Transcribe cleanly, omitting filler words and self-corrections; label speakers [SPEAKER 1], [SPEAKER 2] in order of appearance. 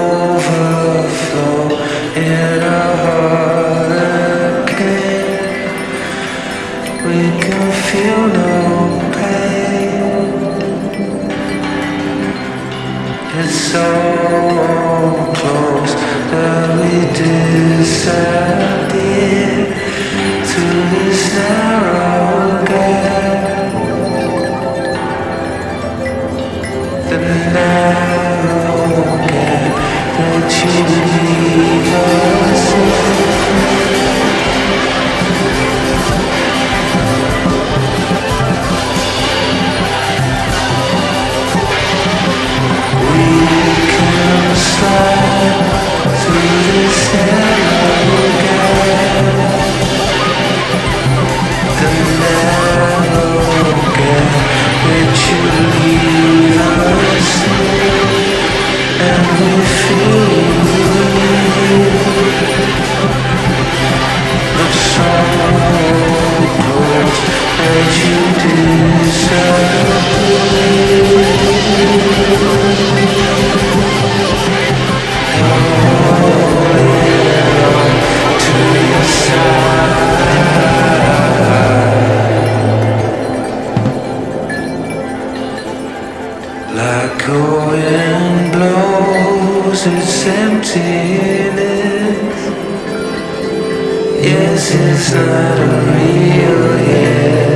[SPEAKER 1] overflow in a hurricane. We can feel no pain. It's so close that we disappear to this narrow gap. The narrow gap that you leave us we can slide through this narrow gap. The narrow gap that you leave us in, and we feel the soul close that you to your side. Like a wind blows its emptiness. Yes, it's not a real yes.